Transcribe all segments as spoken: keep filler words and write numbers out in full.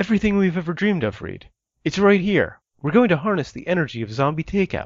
Everything we've ever dreamed of, Reed. It's right here. We're going to harness the energy of zombie takeout.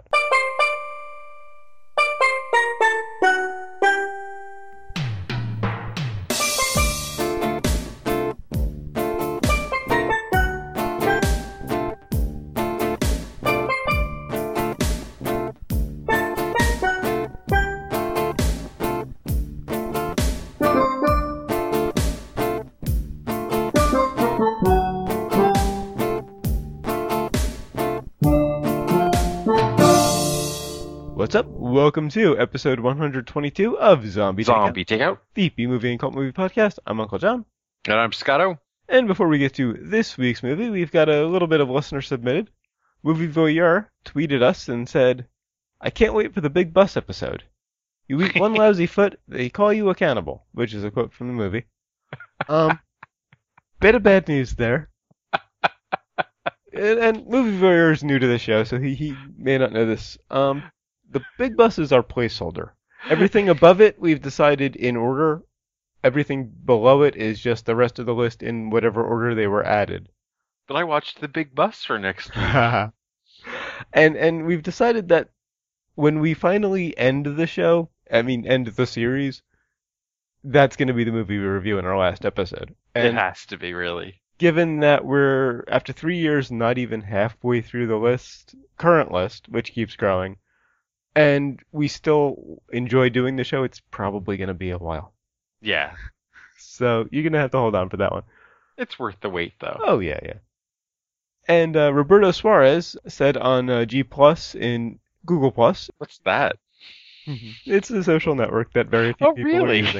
What's up? Welcome to episode one hundred twenty-two of Zombie, Zombie Takeout, Takeout. the B-Movie and Cult Movie Podcast. I'm Uncle John. And I'm Scotto. And before we get to this week's movie, we've got a little bit of listener submitted. Movie Voyeur tweeted us and said, I can't wait for the Big Bus episode. You eat one lousy foot, they call you a cannibal, which is a quote from the movie. Um, bit of bad news there. And, and Movie Voyeur is new to the show, so he, he may not know this. Um, the Big Bus is our placeholder. Everything above it, we've decided in order. Everything below it is just the rest of the list in whatever order they were added. But I watched The Big Bus for next week. and and we've decided that when we finally end the show, I mean end the series, that's going to be the movie we review in our last episode. And It has to be, really. given that we're, after three years, not even halfway through the list, current list, which keeps growing, and we still enjoy doing the show, it's probably going to be a while. Yeah. So you're going to have to hold on for that one. It's worth the wait, though. Oh, yeah, yeah. And uh, Roberto Suarez said on uh, G Plus in Google Plus, What's that? it's a social network that very few Oh, people really? are using,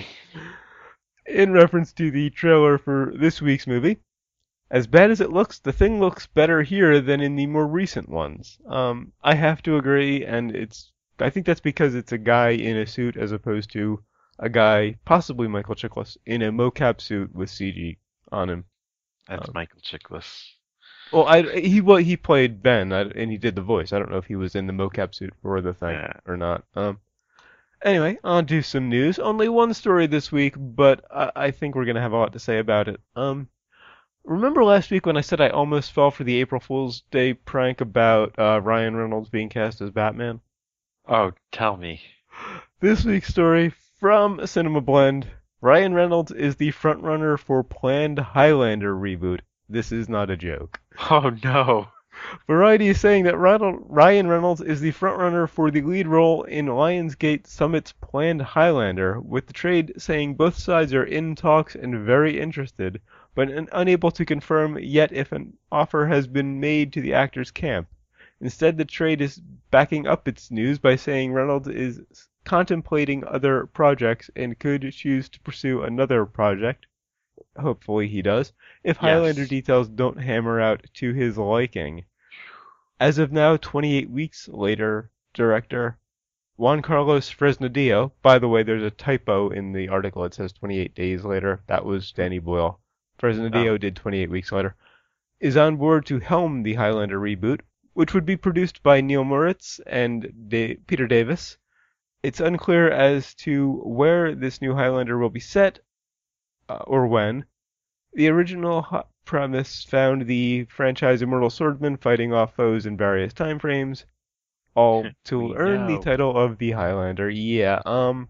in reference to the trailer for this week's movie. As bad as it looks, the thing looks better here than in the more recent ones. Um, I have to agree, and it's I think that's because it's a guy in a suit as opposed to a guy, possibly Michael Chiklis, in a mocap suit with C G on him. That's Um, Michael Chiklis. Well, I, he well, he played Ben, I, and he did the voice. I don't know if he was in the mocap suit for the thing Yeah. or not. Um, anyway, on to some news. Only one story this week, but I, I think we're gonna have a lot to say about it. Um, remember last week when I said I almost fell for the April Fool's Day prank about uh, Ryan Reynolds being cast as Batman? Oh, tell me. This week's story from Cinema Blend. Ryan Reynolds is the frontrunner for planned Highlander reboot. This is not a joke. Oh, no. Variety is saying that Ronald, Ryan Reynolds is the frontrunner for the lead role in Lionsgate Summit's planned Highlander, with the trade saying both sides are in talks and very interested, but un- unable to confirm yet if an offer has been made to the actor's camp. Instead, the trade is backing up its news by saying Reynolds is contemplating other projects and could choose to pursue another project. Hopefully he does, if Highlander Yes. details don't hammer out to his liking. As of now, twenty-eight weeks later, director Juan Carlos Fresnadillo, by the way, there's a typo in the article, it says twenty-eight days later, that was Danny Boyle. Fresnadillo Oh. did twenty-eight weeks later, is on board to helm the Highlander reboot, which would be produced by Neil Moritz and da- Peter Davis. It's unclear as to where this new Highlander will be set, uh, or when. The original ho- premise found the franchise Immortal Swordsman fighting off foes in various time frames, all to We earn the know. title of the Highlander. Yeah, um...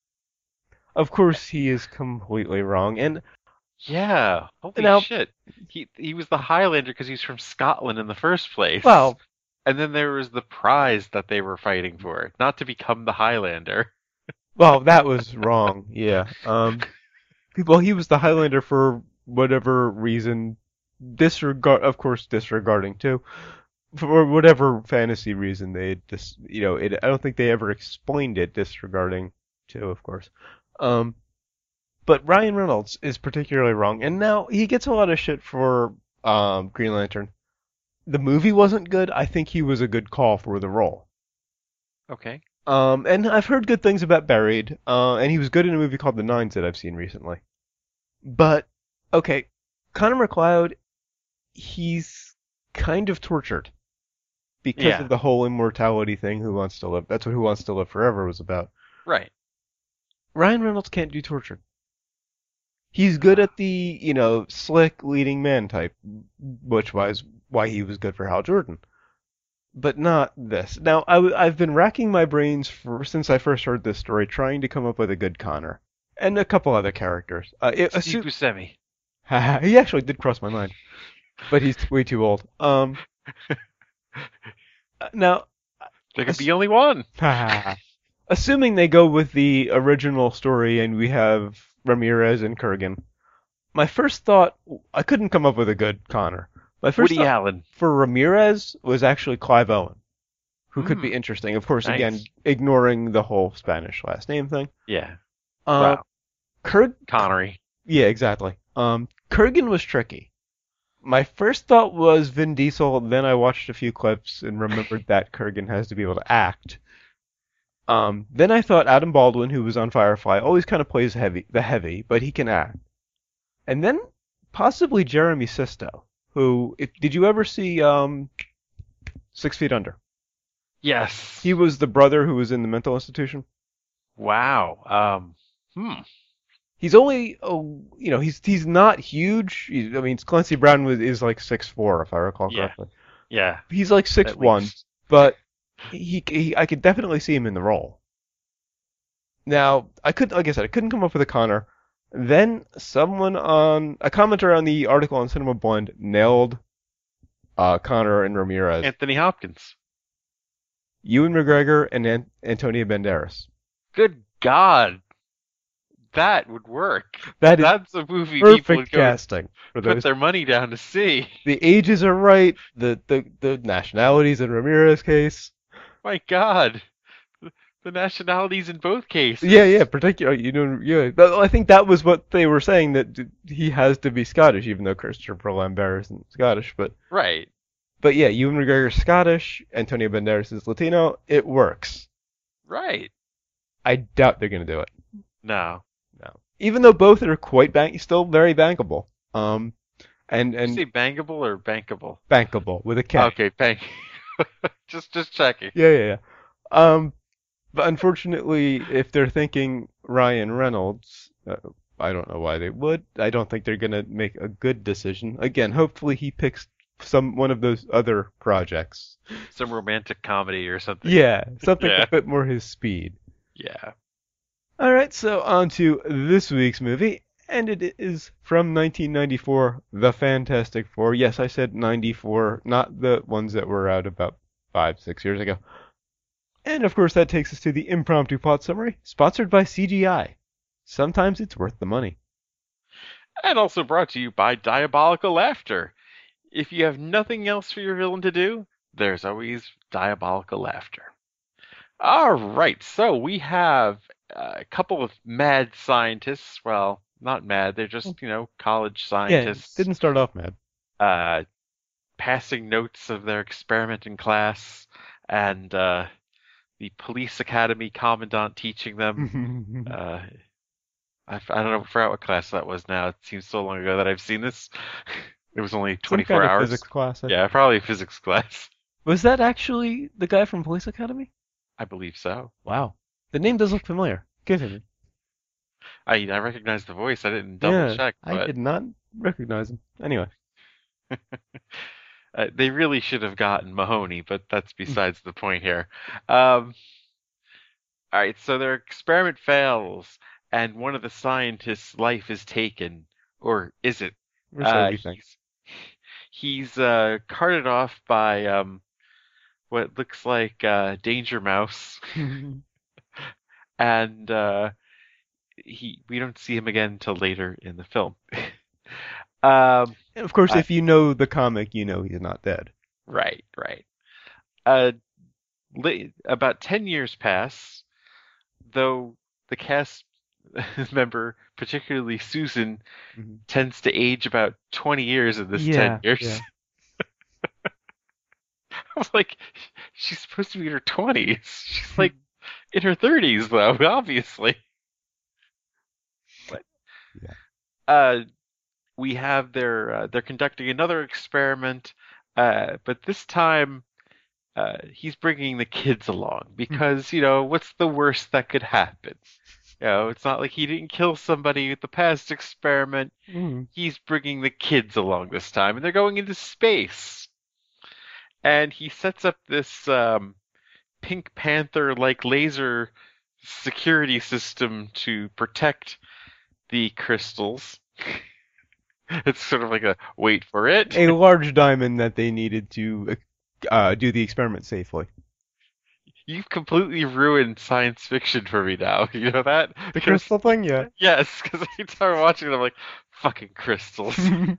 Of course he is completely wrong, and Yeah. Holy Now- shit. He he was the Highlander because he's from Scotland in the first place. well, And then there was the prize that they were fighting for, not to become the Highlander. well, that was wrong, yeah. Um, well, he was the Highlander for whatever reason, disregard, of course, disregarding too, for whatever fantasy reason they just, you know, it, I don't think they ever explained it, disregarding too, of course. Um, but Ryan Reynolds is particularly wrong, and now he gets a lot of shit for um, Green Lantern. The movie wasn't good. I think he was a good call for the role. Okay. Um, and I've heard good things about Buried, uh, and he was good in a movie called The Nines that I've seen recently. But, okay, Connor McLeod, he's kind of tortured because Yeah. of the whole immortality thing. Who Wants to Live? That's what Who Wants to Live Forever was about. Right. Ryan Reynolds can't do torture. He's good at the, you know, slick leading man type, which was why he was good for Hal Jordan. But not this. Now, I w- I've been racking my brains for since I first heard this story, trying to come up with a good Connor and a couple other characters. Uh, it, Steve assu- Buscemi. he actually did cross my mind, but he's way too old. Um, now, There could be only one. assuming they go with the original story and we have Ramirez and Kurgan, my first thought, I couldn't come up with a good Connor. My first Woody thought Allen. for Ramirez was actually Clive Owen, who could be Mm, interesting. Of course, again, nice. ignoring the whole Spanish last name thing. Yeah. Um, Wow. Kurg, Connery. yeah, exactly. Um, Kurgan was tricky. My first thought was Vin Diesel, then I watched a few clips and remembered that Kurgan has to be able to act. Um, then I thought Adam Baldwin, who was on Firefly, always kind of plays heavy, the heavy, but he can act. And then possibly Jeremy Sisto, who, if, did you ever see um, Six Feet Under? Yes. He was the brother who was in the mental institution. Wow. Um. Hmm. He's only, oh, you know, he's he's not huge. He's, I mean, Clancy Brown was, is like six four, if I recall Yeah. correctly. Yeah. He's like six At one, least. but he, he I could definitely see him in the role. Now, I could, like I said, I couldn't come up with a Connor. Then someone on a commenter on the article on Cinema Blend nailed uh, Connor and Ramirez. Anthony Hopkins. Ewan McGregor and An- Antonio Banderas. Good God. That would work. That is That's a movie people perfect would go casting for put those. their money down to see. The ages are right. The the the nationalities in Ramirez's case. My God. The nationalities in both cases. Yeah, yeah, particularly, you know, yeah. But I think that was what they were saying, that d- he has to be Scottish, even though Christopher Lambert isn't Scottish. But Right. but yeah, Ewan McGregor's Scottish, Antonio Banderas is Latino. It works. Right. I doubt they're gonna do it. No. No, even though both are quite bank, still very bankable. Um, and Did you and say bankable or bankable? bankable with a K. Okay, bank. just just checking. Yeah, yeah, yeah. Um, but unfortunately, if they're thinking Ryan Reynolds, uh, I don't know why they would. I don't think they're gonna make a good decision. Again, hopefully he picks some one of those other projects. Some romantic comedy or something. Yeah, something Yeah. a bit more his speed. Yeah. All right, so on to this week's movie, and it is from nineteen ninety-four, The Fantastic Four. Yes, I said ninety-four, not the ones that were out about five, six years ago. And of course, that takes us to the impromptu plot summary, sponsored by C G I. Sometimes it's worth the money. And also brought to you by Diabolical Laughter. If you have nothing else for your villain to do, there's always Diabolical Laughter. All right, so we have a couple of mad scientists. Well, not mad, they're just, you know, college Yeah, scientists didn't start off mad. uh, passing notes of their experiment in class, and uh, the police academy commandant teaching them. Uh, I, f- I don't know, I forgot what class that was now. It seems so long ago that I've seen this. It was only Some twenty-four kind of hours. physics class. I Yeah, probably a physics class. Was that actually the guy from Police Academy? I believe so. Wow. The name does look familiar. Continue. I I recognized the voice. I didn't double Yeah, check, I but did not recognize him. Anyway. uh, they really should have gotten Mahoney, but that's besides the point here. Um, all right, so their experiment fails, and one of the scientists' life is taken, or is it? Or so Uh, we think. he's he's uh, carted off by um, what looks like uh, Danger Mouse, and uh, he we don't see him again until later in the film. um, And of course, I- if you know the comic, you know he's not dead. right, right. Uh, li- about ten years pass, though the cast member, particularly Susan, Mhm. tends to age about twenty years in this Yeah, ten years. yeah. I'm like, she's supposed to be in her twenties. She's like in her thirties, though, obviously. But, Yeah. uh, we have their, uh, they're conducting another experiment, uh, but this time, uh, he's bringing the kids along because, you know, what's the worst that could happen? You know, it's not like he didn't kill somebody with the past experiment. Mm. He's bringing the kids along this time, and they're going into space. And he sets up this um, Pink Panther-like laser security system to protect the crystals. It's sort of like a wait for it. A large diamond that they needed to uh, do the experiment safely. You've completely ruined science fiction for me now. You know that? The 'Cause- crystal thing, yeah. Yes, because every time I'm watching it, I'm like, fucking crystals.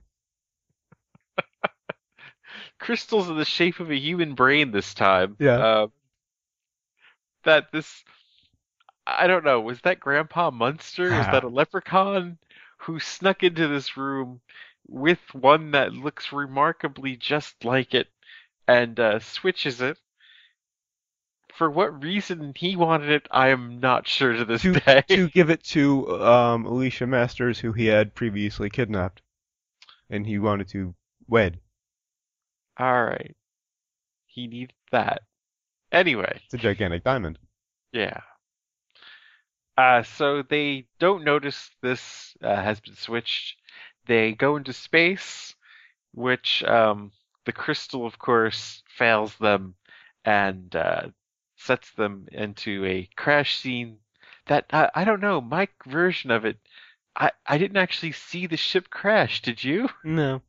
Crystals in the shape of a human brain this time. Yeah. Uh, that this, I don't know, was that Grandpa Munster? Was that a leprechaun who snuck into this room with one that looks remarkably just like it and uh, switches it? For what reason he wanted it, I am not sure to this to, day. to give it to um, Alicia Masters, who he had previously kidnapped, and he wanted to wed. All right. He needs that. Anyway, It's a gigantic diamond. yeah. Uh, so they don't notice this uh, has been switched. They go into space, which um, the crystal, of course, fails them and uh, sets them into a crash scene that, uh, I don't know, my version of it, I, I didn't actually see the ship crash, did you? No.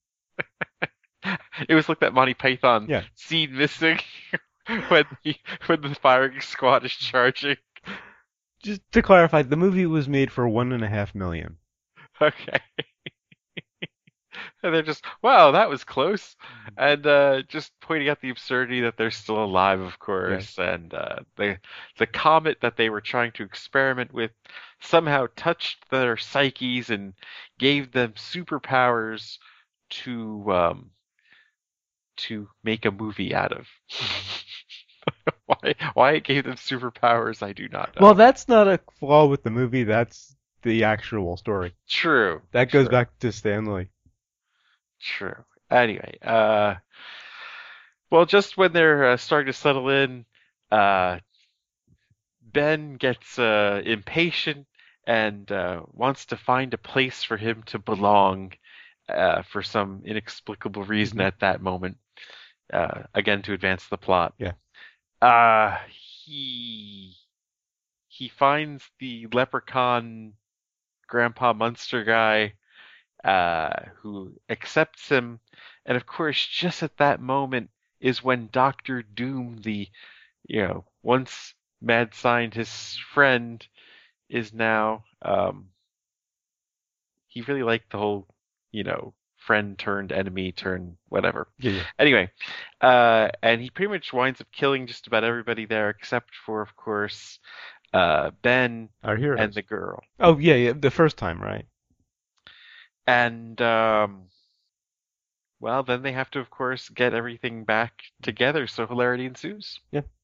It was like that Monty Python Yeah. scene missing when the, when the firing squad is charging. Just to clarify, the movie was made for one and a half million. Okay. And they're just, wow, that was close. And uh, just pointing out the absurdity that they're still alive, of course. And uh, the the comet that they were trying to experiment with somehow touched their psyches and gave them superpowers to um, to make a movie out of. Why why it gave them superpowers, I do not know. Well, that's not a flaw with the movie. That's the actual story. True. That goes true. back to Stanley. True. Anyway, uh, well, just when they're uh, starting to settle in, uh, Ben gets uh, impatient and uh, wants to find a place for him to belong uh, for some inexplicable reason Mhm. at that moment. Uh, again, to advance the plot. Yeah. Uh, he he finds the leprechaun Grandpa Munster guy, uh, who accepts him, and of course, just at that moment is when Doctor Doom, the you know once mad scientist's friend, is now um, he really liked the whole you know friend turned enemy turned whatever. Yeah, yeah. Anyway, uh, and he pretty much winds up killing just about everybody there except for, of course, uh, Ben Our heroes. and the girl. Oh, yeah, yeah, the first time, right? And, um, well, then they have to, of course, get everything back together so hilarity ensues.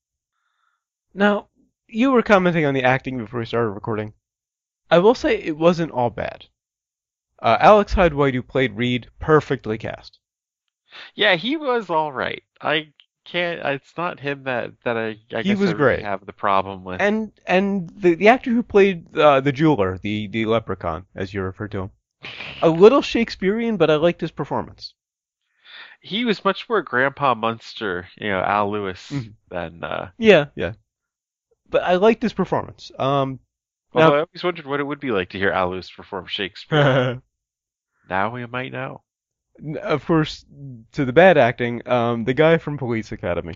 Now, you were commenting on the acting before we started recording. I will say it wasn't all bad. Uh, Alex Hyde White, who played Reed, perfectly cast. Yeah, he was all right. I can't. It's not him that that I. I He guess was I really great. have the problem with. And and the the actor who played uh, the jeweler, the the leprechaun, as you refer to him, a little Shakespearean, but I liked his performance. He was much more Grandpa Munster, you know, Al Lewis, Mhm. than. Uh, Yeah, yeah. But I liked his performance. Um, Now- although I always wondered what it would be like to hear Al Lewis perform Shakespeare. Now we might know. of course, to the bad acting, um, the guy from Police Academy.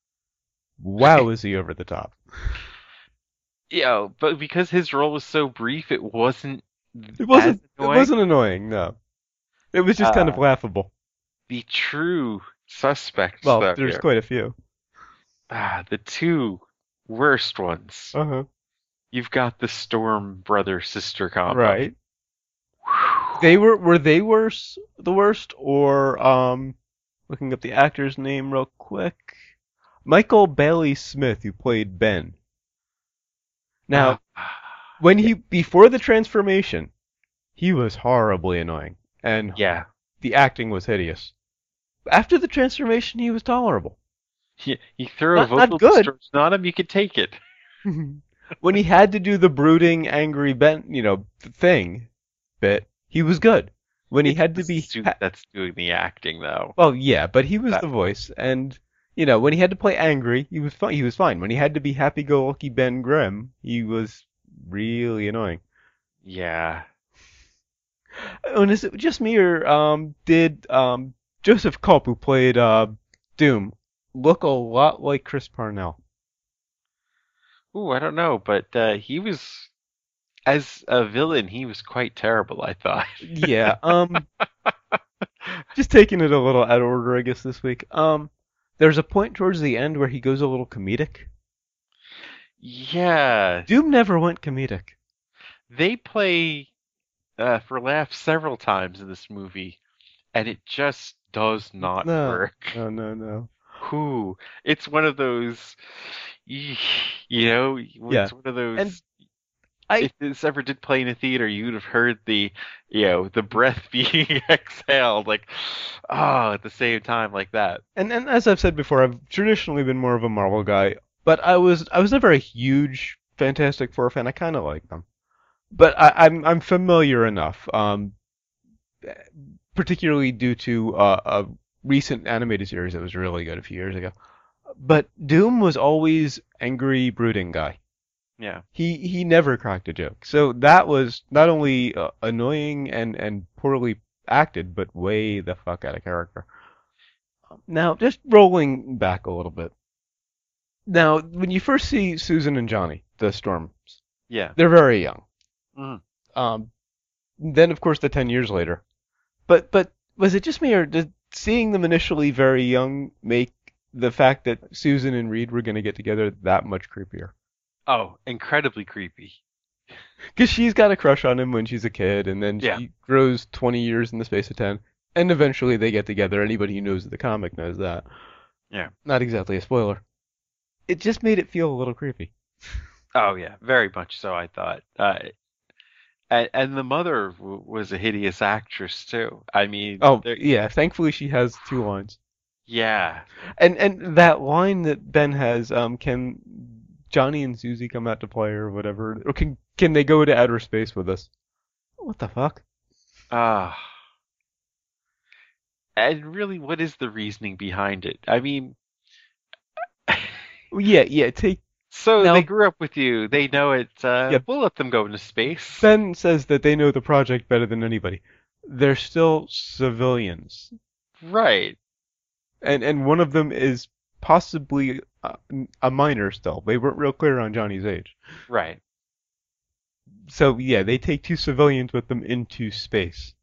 Wow, is he over the top? Yeah, but because his role was so brief, it wasn't. It wasn't. as It annoying. wasn't annoying. No, it was just kind of Uh, laughable. The true suspects, Well, though, there's here. quite a few. Ah, the two worst ones. Uh huh. You've got the Storm brother sister combo. Right. They were were they worse the worst or um looking up the actor's name real quick. Michael Bailey Smith, who played Ben. Now, Ah, when he before the transformation, he was horribly annoying and yeah, the acting was hideous. After the transformation, he was tolerable. you, you throw Not- a not vocal good. distortion on him, you could take it. when he had to do the brooding, angry Ben, you know, thing bit, he was good. When he It's had the to be, suit ha- that's doing the acting, though. well, yeah, but he was That, the voice, and you know, when he had to play angry, he was fine. He was fine. When he had to be happy-go-lucky Ben Grimm, he was really annoying. yeah. Oh, and is it just me, or um, did um Joseph Culp, who played uh Doom, look a lot like Chris Parnell? Ooh, I don't know, but uh, he was as a villain, he was quite terrible, I thought. Yeah. Um, just taking it a little out of order, I guess this week. Um, there's a point towards the end where he goes a little comedic. Yeah, Doom never went comedic. they play uh, for laughs several times in this movie, and it just does not No, work. no, no, no. Who? It's one of those, you know, Yeah, it's one of and those. I If this ever did play in a theater, you'd have heard the, you know, the breath being exhaled, like, oh, at the same time, like that. and and as I've said before, I've traditionally been more of a Marvel guy, but I was I was never a huge Fantastic Four fan. I kind of like them, but I, I'm I'm familiar enough, um, particularly due to uh, a recent animated series that was really good a few years ago. But Doom was always angry, brooding guy. Yeah. He he never cracked a joke. So that was not only uh, annoying and and poorly acted, but way the fuck out of character. Now, just rolling back a little bit. Now, when you first see Susan and Johnny, the Storms, Yeah. they're very young. Mm. Um, then of course the ten years later. But but was it just me, or did seeing them initially very young make the fact that Susan and Reed were going to get together that much creepier? Oh, incredibly creepy. Because she's got a crush on him when she's a kid, and then Yeah. she grows twenty years in the space of ten, and eventually they get together. Anybody who knows the comic knows that. Yeah. Not exactly a spoiler. It just made it feel a little creepy. Oh, yeah. Very much so, I thought. Uh, and, and the mother w was a hideous actress, too. I mean, Oh, there, yeah, thankfully she has two lines. yeah. And and that line that Ben has, um, can Johnny and Susie come out to play or whatever? Or can can they go to outer space with us? What the fuck? Ah. And really, what is the reasoning behind it? I mean, Well, yeah, yeah, take so they now grew up with you. They know it. Uh, yeah, we'll let them go into space. Ben says that they know the project better than anybody. They're still civilians. Right. And and one of them is possibly a, a minor still. They weren't real clear on Johnny's age. Right. So yeah, they take two civilians with them into space.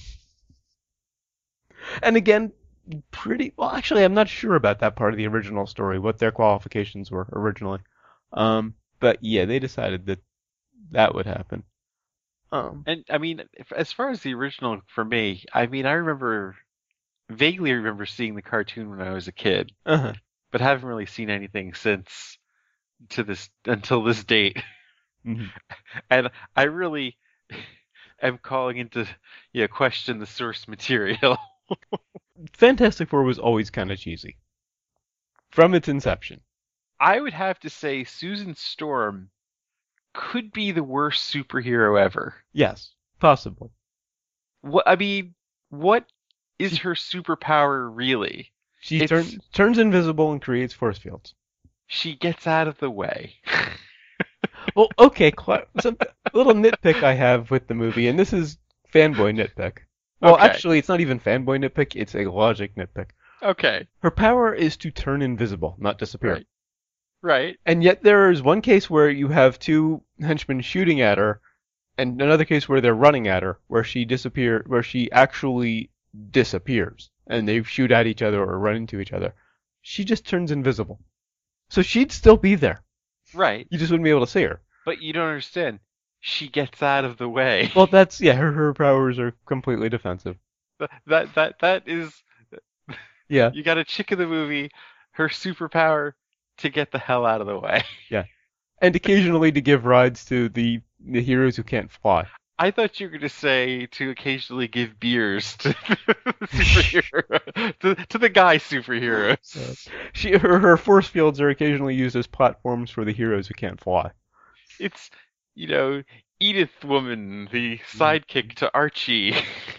And again, pretty well. Actually, I'm not sure about that part of the original story, what their qualifications were originally. Um, but yeah, they decided that that would happen. Um, And I mean, if, as far as the original for me, I mean, I remember vaguely remember seeing the cartoon when I was a kid, uh-huh. but haven't really seen anything since to this until this date. hmm And I really am calling into you know, question the source material. Fantastic Four was always kind of cheesy from its inception. I would have to say Susan Storm could be the worst superhero ever. Yes, possibly. What I mean, what is She her superpower really? she It's turns turns invisible and creates force fields. she gets out of the way. Well, okay, cl- some little nitpick I have with the movie, and this is fanboy nitpick. Well, Okay. actually, it's not even fanboy nitpick; it's a logic nitpick. Okay. Her power is to turn invisible, not disappear. Right. Right. And yet there is one case where you have two henchmen shooting at her, and another case where they're running at her, where she disappear, where she actually disappears, and they shoot at each other or run into each other. She just turns invisible, so she'd still be there. Right. You just wouldn't be able to see her. But you don't understand. She gets out of the way. Well, that's yeah. Her her powers are completely defensive. That that that, that is Yeah, you got a chick in the movie, her superpower to get the hell out of the way. yeah. And occasionally to give rides to the the heroes who can't fly. I thought you were going to say to occasionally give beers to the superhero, to, to the guy superheroes. Uh, she her her force fields are occasionally used as platforms for the heroes who can't fly. It's, you know, Edith Woman, the Mhm. sidekick to Archie.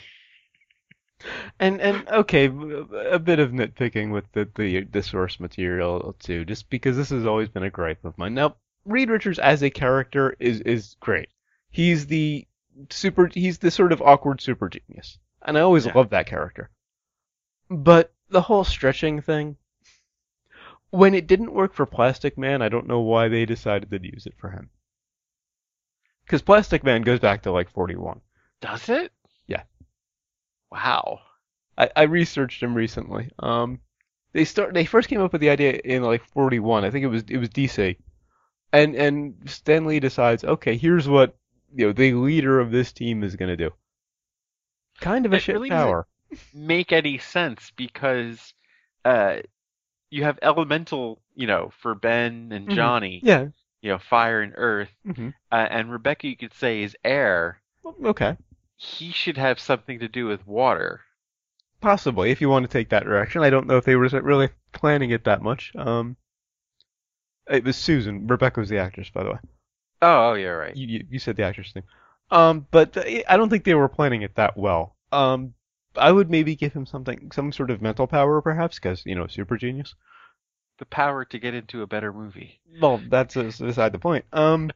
And and okay, a bit of nitpicking with the, the the source material too, just because this has always been a gripe of mine. Now, Reed Richards as a character is is great. He's the super. He's the sort of awkward super genius, and I always Yeah. loved that character. But the whole stretching thing, when it didn't work for Plastic Man, I don't know why they decided to use it for him. Because Plastic Man goes back to like forty-one. Does it? Yeah, Wow. I, I researched him recently. Um, they start. They first came up with the idea in like forty-one. I think it was it was D C. And and Stan Lee decides, okay, here's what you know the leader of this team is gonna do. Kind of a It shit really doesn't power. make any sense because uh, you have elemental, you know, for Ben and Hmm. Johnny, Yeah. you know, fire and earth, Hmm. uh, and Rebecca, you could say, is air. Okay. He should have something to do with water. Possibly, if you want to take that direction. I don't know if they were really planning it that much. Um, it was Susan. Rebecca was the actress, by the way. Oh, oh, yeah, right. You you, you said the actress name. Um, but I don't think they were planning it that well. Um, I would maybe give him something, some sort of mental power, perhaps, because you know, super genius. The power to get into a better movie. Well, that's uh, beside the point. Um,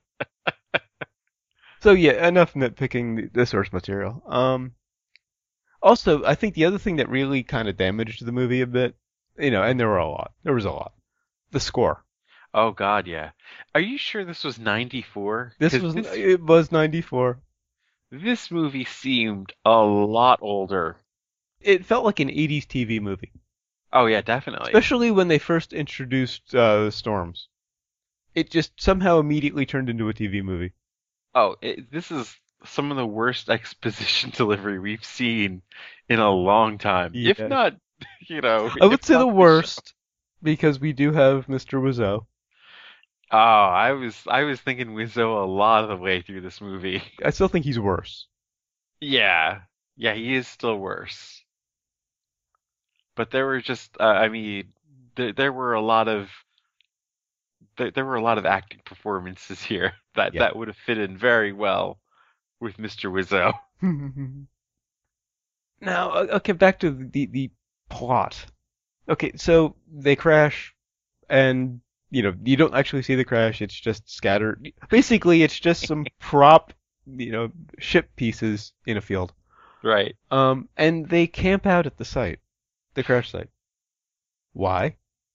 so yeah, enough nitpicking the, the source material. Um, also, I think the other thing that really kind of damaged the movie a bit, you know, and there were a lot. There was a lot. The score. Oh God, yeah. Are you sure this was ninety-four? This Because was this it was ninety-four. this movie seemed a lot older. It felt like an eighties T V movie, Oh yeah, definitely. especially when they first introduced uh, the storms. It just somehow immediately turned into a T V movie. Oh, it, this is some of the worst exposition delivery we've seen in a long time. If Yeah, not, you know, I if would say the not the show. worst because we do have mister Wiseau. Oh, I was I was thinking Wiseau a lot of the way through this movie. I still think he's worse. Yeah, yeah, he is still worse. But there were just, uh, I mean, there there were a lot of there, there were a lot of acting performances here that Yeah. that would have fit in very well with mister Wiseau. Now, uh, okay, back to the the plot. Okay, so they crash, and you know you don't actually see the crash. It's just scattered. Basically, it's just some prop, you know, ship pieces in a field. Right. Um, and they camp out at the site, the crash site. Why?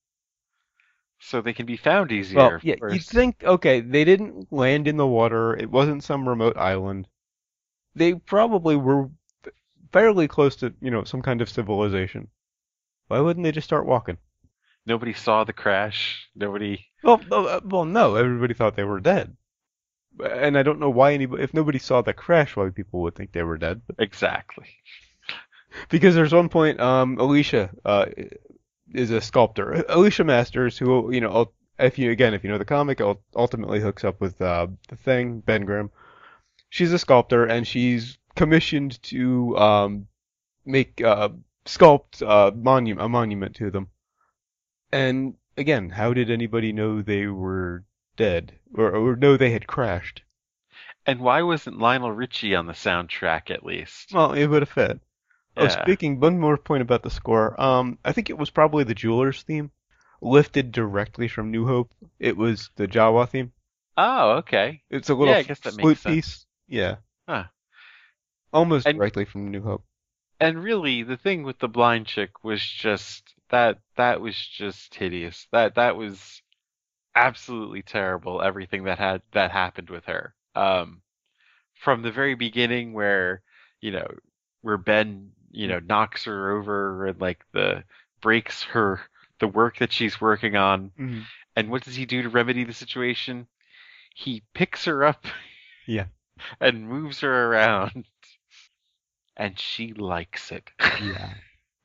So they can be found easier, Well, of yeah, you'd course. think, okay, they didn't land in the water. It wasn't some remote island. They probably were fairly close to, you know, some kind of civilization. Why wouldn't they just start walking? Nobody saw the crash. Nobody. Well, uh, well, no, everybody thought they were dead. And I don't know why anybody, if nobody saw the crash, why people would think they were dead. But, Exactly. because there's one point, um, Alicia, uh, is a sculptor. Alicia Masters, who, you know, if you, again, if you know the comic, ultimately hooks up with, uh, the Thing, Ben Grimm. She's a sculptor, and she's commissioned to, um, make, uh, sculpt, uh, monu- a monument to them. And again, how did anybody know they were dead or, or know they had crashed? And why wasn't Lionel Richie on the soundtrack at least? Well, it would have fit. Oh, Yeah. speaking, one more point about the score. Um, I think it was probably the Jewelers theme, lifted directly from New Hope. It was the Jawa theme. Oh, okay. It's a little Yeah, I f- guess that makes flute sense. piece. Yeah, Huh. almost And directly from New Hope. and really, the thing with the blind chick was just that that was just hideous. That that was absolutely terrible. Everything that had that happened with her. Um, from the very beginning, where you know, where Ben, you know, knocks her over and like the breaks her the work that she's working on. Mm-hmm. And what does he do to remedy the situation? He picks her up Yeah, and moves her around, and she likes it. yeah.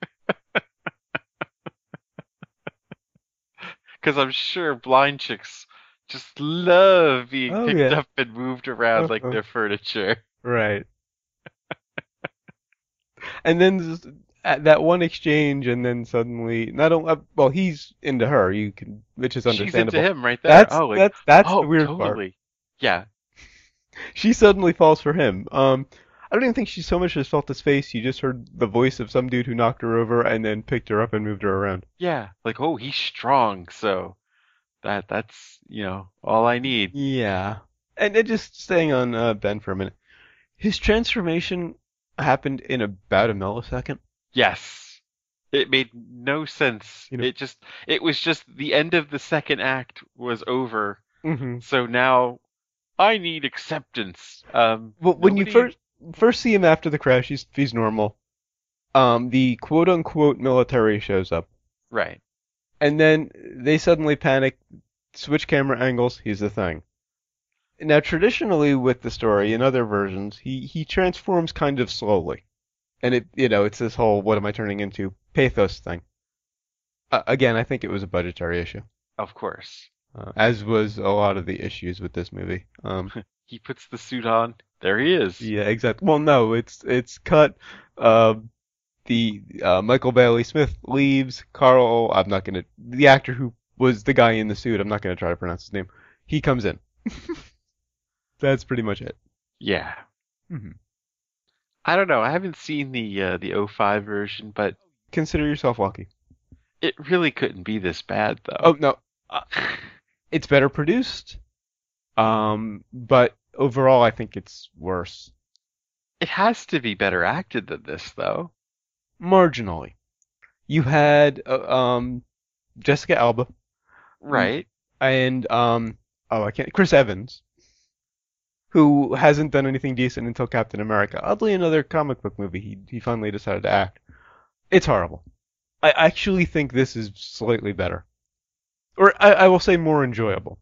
Because I'm sure blind chicks just love being Oh picked yeah. up and moved around like Uh-huh. their furniture. Right. And then just at that one exchange, and then suddenly, not only, uh, well, he's into her. You can, which is She's into understandable. him right there. That's Oh, like, that's that's the oh, weird part. totally. Yeah. She suddenly falls for him. Um, I don't even think she so much as felt his face. You just heard the voice of some dude who knocked her over and then picked her up and moved her around. Yeah. Like, oh, he's strong, so that that's, you know, all I need. Yeah. And, and just staying on uh, Ben for a minute. His transformation happened in about a millisecond. Yes. It made no sense. You know. It just it was just the end of the second act was over. hmm So now I need acceptance. Um Well, when you nobody first first see him after the crash, he's he's normal. Um, the quote unquote military shows up, Right. and then they suddenly panic, switch camera angles. He's the thing. Now, traditionally with the story, in other versions, he he transforms kind of slowly, and it you know it's this whole what am I turning into pathos thing. Uh, again, I think it was a budgetary issue, Of course. uh, as was a lot of the issues with this movie. Um, He puts the suit on. There he is. yeah, exactly. Well, no, it's it's cut. Uh, the uh, Michael Bailey Smith leaves. Carl, I'm not gonna. The actor who was the guy in the suit, I'm not gonna try to pronounce his name. He comes in. That's pretty much it. Yeah. hmm I don't know. I haven't seen the uh, the oh five version, but Consider yourself lucky. it really couldn't be this bad Oh though. no, uh, it's better produced. Um, but overall, I think it's worse. It has to be better acted than this though. Marginally. You had uh, um Jessica Alba mm, Right. and um oh I can't Chris Evans, who hasn't done anything decent until Captain America. Oddly, another comic book movie he he finally decided to act. It's horrible. I actually think this is slightly better, or I, I will say more enjoyable.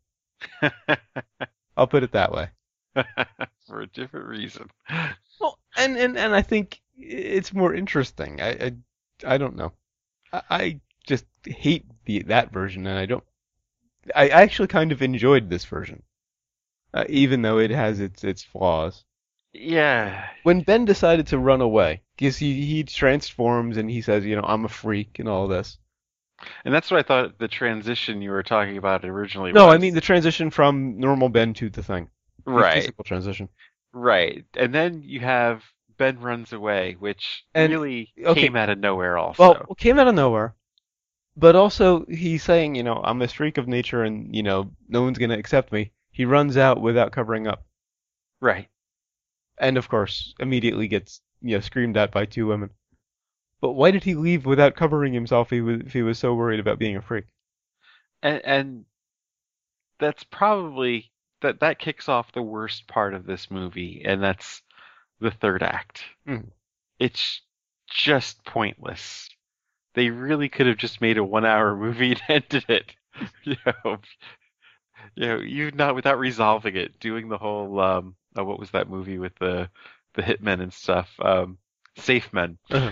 I'll put it that way. For a different reason. Well, and and and I think it's more interesting. I I, I don't know. I, I just hate the that version, and I don't. I actually kind of enjoyed this version, uh, even though it has its its flaws. Yeah. When Ben decided to run away, because he he transforms and he says, you know, I'm a freak and all this. And that's what I thought the transition you were talking about originally No, I mean was. the transition from normal Ben to the thing, the Right. physical transition. Right. And then you have Ben runs away, which And really okay, came out of nowhere well, also. it came out of nowhere, but also he's saying, you know, I'm a freak of nature, and you know, no one's gonna accept me. He runs out without covering up, Right. and of course, immediately gets you know screamed at by two women. But why did he leave without covering himself if he was, if he was so worried about being a freak? And and that's probably that that kicks off the worst part of this movie, and that's the third act. Mm. It's just pointless. They really could have just made a one-hour movie and ended it. You know, you know, you not without resolving it, doing the whole um, oh, what was that movie with the the hitmen and stuff? Um, Safe Men. Uh-huh.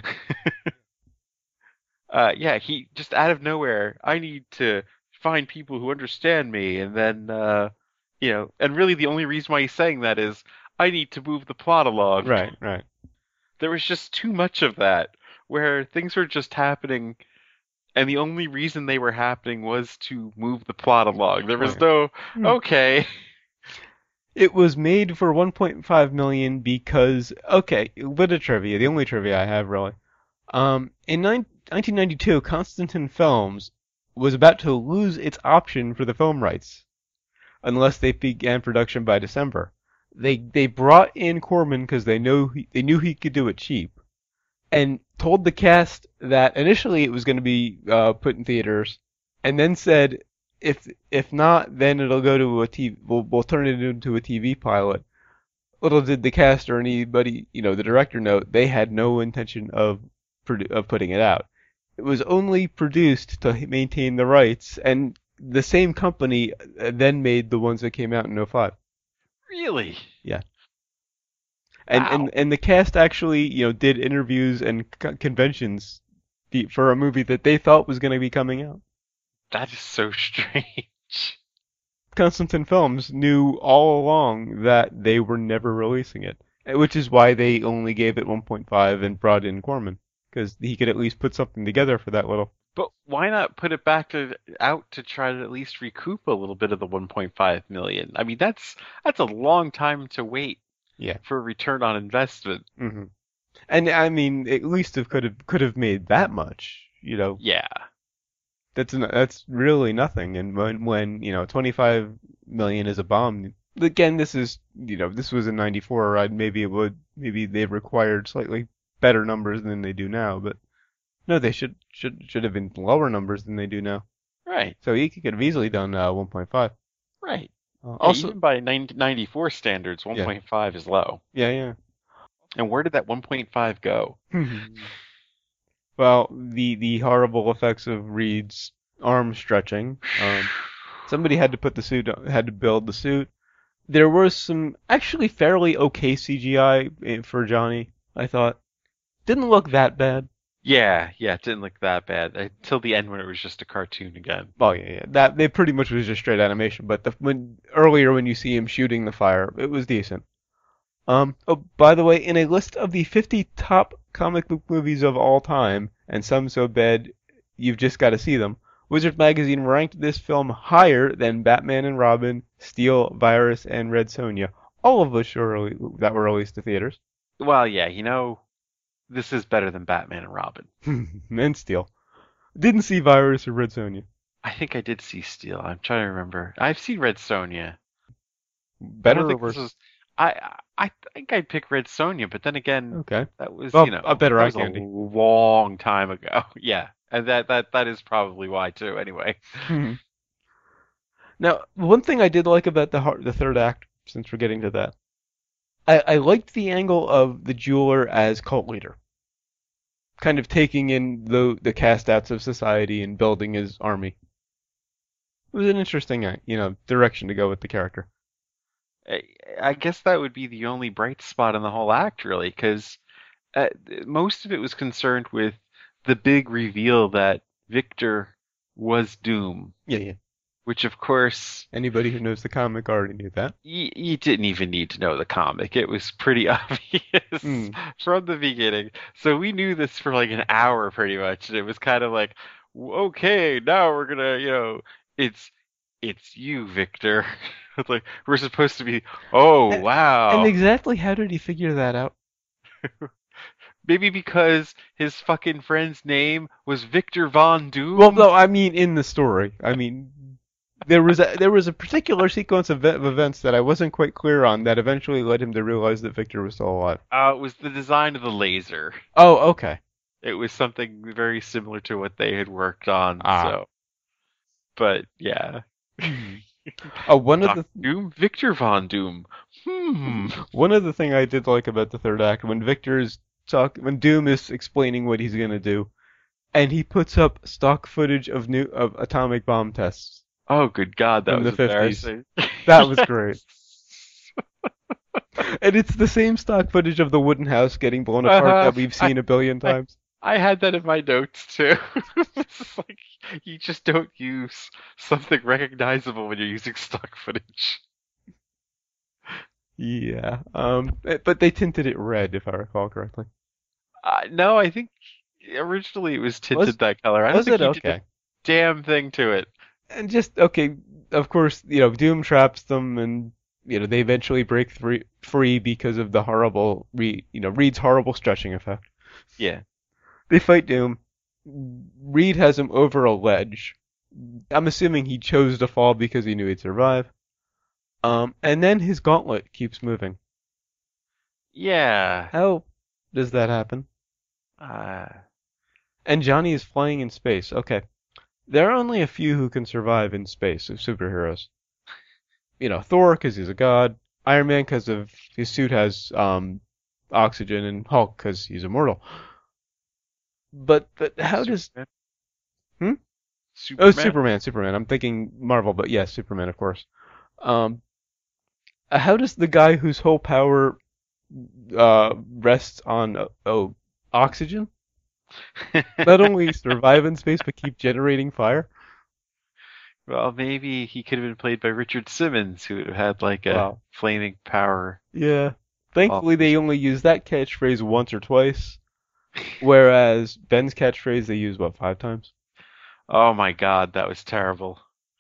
Uh, yeah, he just out of nowhere. I need to find people who understand me, and then uh, you know, and really the only reason why he's saying that is I need to move the plot along. Right, right. There was just too much of that, where things were just happening, and the only reason they were happening was to move the plot along. There was Right. no Hmm. okay. It was made for one point five million because okay, a bit of trivia, the only trivia I have really. Um, in nine, nineteen ninety-two, Constantin Films was about to lose its option for the film rights unless they began production by December. They they brought in Corman because they know he, they knew he could do it cheap, and told the cast that initially it was going to be uh, put in theaters, and then said if if not, then it'll go to a T V. We'll, we'll turn it into a T V pilot. Little did the cast or anybody, you know, the director know they had no intention of produ- of putting it out. It was only produced to maintain the rights, and the same company uh, then made the ones that came out in oh five. Really? Yeah. And Wow. and and the cast actually, you know, did interviews and c- conventions be- for a movie that they thought was going to be coming out. That is so strange. Constantin Films knew all along that they were never releasing it, eh, which is why they only gave it one point five and brought in Corman, because he could at least put something together for that little. But why not put it back to out to try to at least recoup a little bit of the one point five million? I mean, that's that's a long time to wait Yeah. for a return on investment. hmm And I mean, at least it could have could have made that much. You know, Yeah. that's n- that's really nothing. And when when you know twenty-five million is a bomb. Again, this is you know this was in ninety-four, right? Maybe it would maybe they required slightly better numbers than they do now, but no, they should should should have been lower numbers than they do now. Right. So he could have easily done uh, one point five. Right. Uh, Yeah, also, even by ninety-four standards, yeah, one point five is low. yeah, And where did that one point five go? yeah. Well, the the horrible effects of Reed's arm stretching. Um, somebody had to put the suit had to build the suit. There was some actually fairly okay C G I for Johnny, I thought. Didn't look that bad. Yeah, yeah, it didn't look that bad until the end when it was just a cartoon again. Oh yeah, yeah. That they pretty much was just straight animation, but the when earlier when you see him shooting the fire, it was decent. Um, oh, by the way, in a list of the fifty top comic book movies of all time, and some so bad you've just got to see them, Wizard Magazine ranked this film higher than Batman and Robin, Steel, Virus, and Red Sonja, all of which were rele- that were released to theaters. Well, yeah, you know, this is better than Batman and Robin. And Steel. Didn't see Virus or Red Sonja. I think I did see Steel. I'm trying to remember. I've seen Red Sonja. I Better don't or think this worse? was. I I think I'd pick Red Sonja, but then again, Okay. that was Well, you know a better that eye was a candy. long time ago. Yeah, and that that that is probably why too. Anyway. Now, one thing I did like about the har- the third act, since we're getting to that, I, I liked the angle of the jeweler as cult leader, kind of taking in the the cast outs of society and building his army. It was an interesting, uh, you know, direction to go with the character. I I guess that would be the only bright spot in the whole act, really, because uh, most of it was concerned with the big reveal that Victor was Doom, Yeah, yeah. which of course Anybody who knows the comic already knew that. you, you didn't even need to know the comic. It was pretty obvious Mm. from the beginning. So we knew this for like an hour pretty much, and it was kind of like, okay, now we're gonna, you know, it's it's you, Victor. It's like we're supposed to be, oh And, and wow. exactly how did he figure that out? Maybe because his fucking friend's name was Victor Von Well, Doom. no, I mean in the story. I mean, there was a, there was a particular sequence of, of events that I wasn't quite clear on that eventually led him to realize that Victor was still alive. Uh, it was the design of the laser. Oh, okay. It was something very similar to what they had worked on. Ah. So, but yeah, Oh, one of Doctor the Doom, Victor Von Doom. Hmm. one of the thing I did like about the third act when Victor's talk when Doom is explaining what he's gonna do, and he puts up stock footage of new of atomic bomb tests Oh, good God, that from was the fifties. embarrassing. That was great. Yes. And it's the same stock footage of the wooden house getting blown apart Uh-huh. that we've I, seen a billion I times. I had that in my notes too. It's like you just don't use something recognizable when you're using stock footage. Yeah. Um. eh, But they tinted it red, if I recall correctly. Uh, no, I think originally it was Was tinted that color. I don't was think it he did a okay? damn thing to it. And just okay. Of course, you know, Doom traps them, and you know they eventually break free free because of the horrible Reed, you know, Reed's horrible stretching effect. Yeah. They fight Doom. Reed has him over a ledge. I'm assuming he chose to fall because he knew he'd survive. Um, and then his gauntlet keeps moving. Yeah. How does that happen? Uh, And Johnny is flying in space. Okay. There are only a few who can survive in space of superheroes. You know, Thor because he's a god, Iron Man because of his suit has um oxygen, and Hulk because he's immortal. But but how does Superman. hmm? Oh, Superman. Superman, Superman. I'm thinking Marvel, but yes, Superman, of course. Um, how does the guy whose whole power uh rests on uh, oh oxygen not only survive in space but keep generating fire? Well, maybe he could have been played by Richard Simmons, who would have had like a Wow. flaming power. Yeah. Off. Thankfully, they only use that catchphrase once or twice, whereas Ben's catchphrase they use what five times? Oh my God, that was terrible.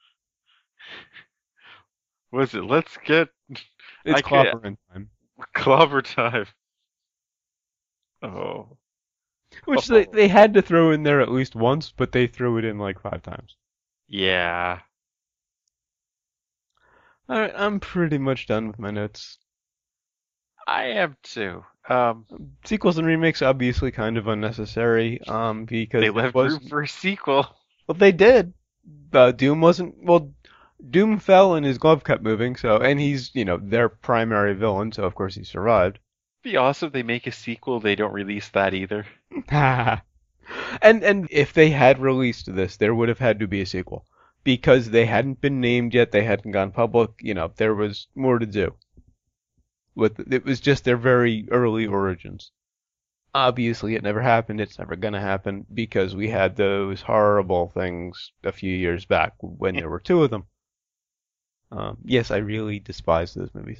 Was it? Let's get It's I could clobbering time. clobber time. Oh, Which they, oh, they had to throw in there at least once, but they threw it in like five times. yeah. Alright, I'm pretty much done with my notes. I am too. Um, Sequels and remakes obviously kind of unnecessary, um, they because it left was room for a sequel. well they did. Uh, Doom wasn't well. Doom fell and his glove kept moving, so and he's you know their primary villain, so of course he survived. Be awesome if they make a sequel. They don't release that either. and and if they had released this, there would have had to be a sequel because they hadn't been named yet, they hadn't gone public. You know, there was more to do. With it was just their very early origins. Obviously, it never happened. It's never gonna happen because we had those horrible things a few years back when there were two of them. Um, yes, I really despise those movies.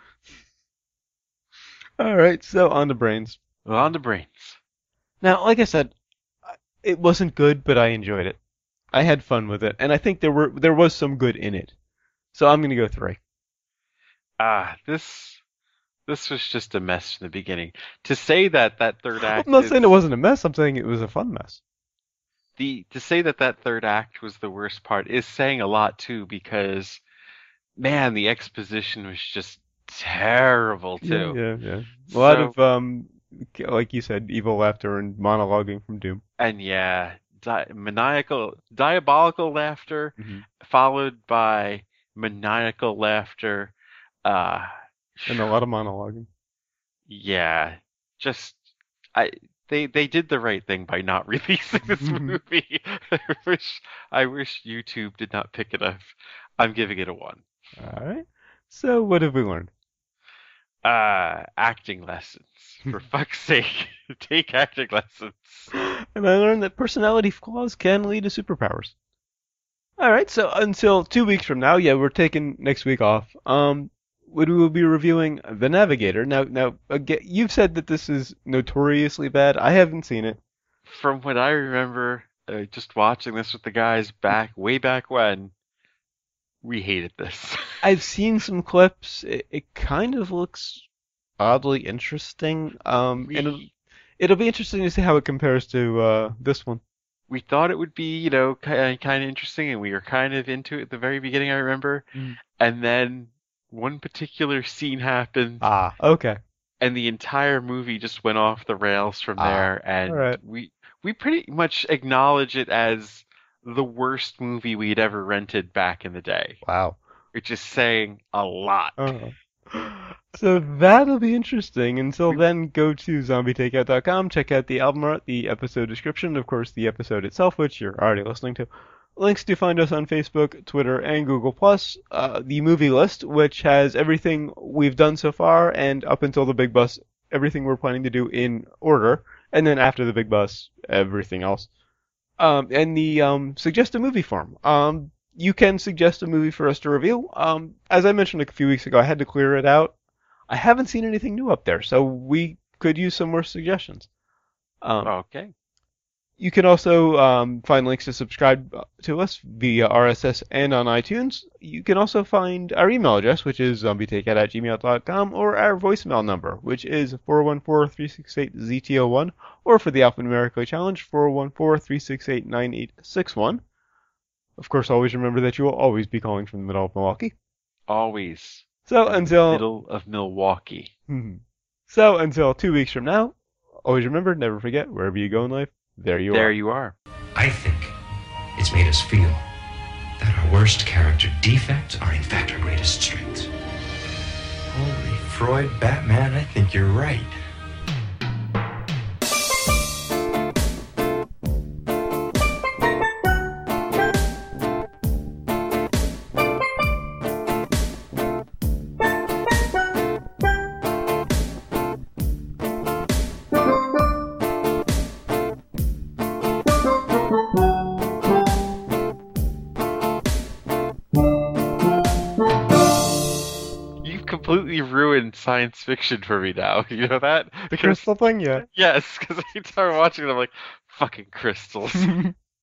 All right, so on to brains. Well, on to brains. Now, like I said, it wasn't good, but I enjoyed it. I had fun with it, and I think there were there was some good in it. So I'm gonna go three. Ah, this this was just a mess from the beginning. To say that that third I'm act not is saying it wasn't a mess. I'm saying it was a fun mess. the to say that that third act was the worst part is saying a lot too, because man, the exposition was just terrible Yeah, too. yeah, yeah. A lot So, of um, like you said, evil laughter and monologuing from Doom. and yeah, di maniacal, diabolical laughter Hmm. followed by maniacal laughter. Uh, And a lot of monologuing. yeah, just I they they did the right thing by not releasing this movie. I wish I wish YouTube did not pick it up. I'm giving it a one. All right. So what have we learned? Uh, acting lessons. For fuck's sake, take acting lessons. And I learned that personality flaws can lead to superpowers. All right, so until two weeks from now, yeah, we're taking next week off. Um, we will be reviewing The Navigator. Now, now, again, you've said that this is notoriously bad. I haven't seen it. From what I remember, uh, just watching this with the guys back way back when, we hated this. I've seen some clips. It, it kind of looks oddly interesting. Um, and it'll, we it'll be interesting to see how it compares to uh this one. we thought it would be, you know, kind kind of interesting, and we were kind of into it at the very beginning. I remember, Mm. and then one particular scene happened, Ah, okay. and the entire movie just went off the rails from Ah, there. all And right. we we pretty much acknowledge it as the worst movie we'd ever rented back in the day, Wow. which is saying a lot. Oh. So that'll be interesting. Until We then, go to zombie takeout dot com, check out the album art, the episode description, of course, the episode itself, which you're already listening to. Links to find us on Facebook, Twitter, and Google Plus. Uh, the movie list, which has everything we've done so far, and up until the big bus, everything we're planning to do in order, and then after the big bus, everything else. Um, and the um, suggest a movie form. Um, you can suggest a movie for us to review. Um, as I mentioned a few weeks ago, I had to clear it out. I haven't seen anything new up there, so we could use some more suggestions. Um, okay. you can also um, find links to subscribe to us via R S S and on iTunes. You can also find our email address, which is zombie takeout at gmail dot com, or our voicemail number, which is four one four, three six eight, Z T O one, or for the alphanumerically challenge, four one four, three six eight, nine eight six one. Of course, always remember that you will always be calling from the middle of Milwaukee. Always So in the until middle of Milwaukee. so until two weeks from now, always remember, never forget, wherever you go in life, there you There are. you are. I think it's made us feel that our worst character defects are in fact our greatest strengths. Holy Freud, Batman, I think you're right. You've completely ruined science fiction for me now. You know that? The crystal thing, yeah. Yes, because every time I'm watching it, I'm like, fucking crystals.